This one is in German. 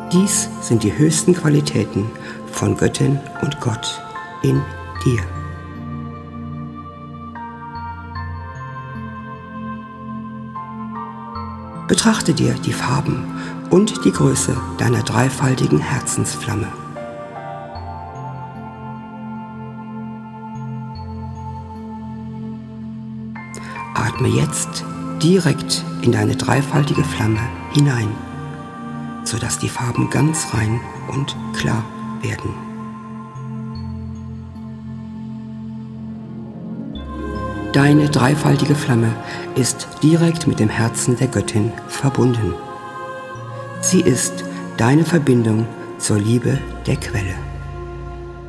Dies sind die höchsten Qualitäten von Göttin und Gott in dir. Betrachte dir die Farben und die Größe deiner dreifaltigen Herzensflamme. Atme jetzt direkt in deine dreifaltige Flamme hinein, sodass die Farben ganz rein und klar werden. Deine dreifaltige Flamme ist direkt mit dem Herzen der Göttin verbunden. Sie ist deine Verbindung zur Liebe der Quelle.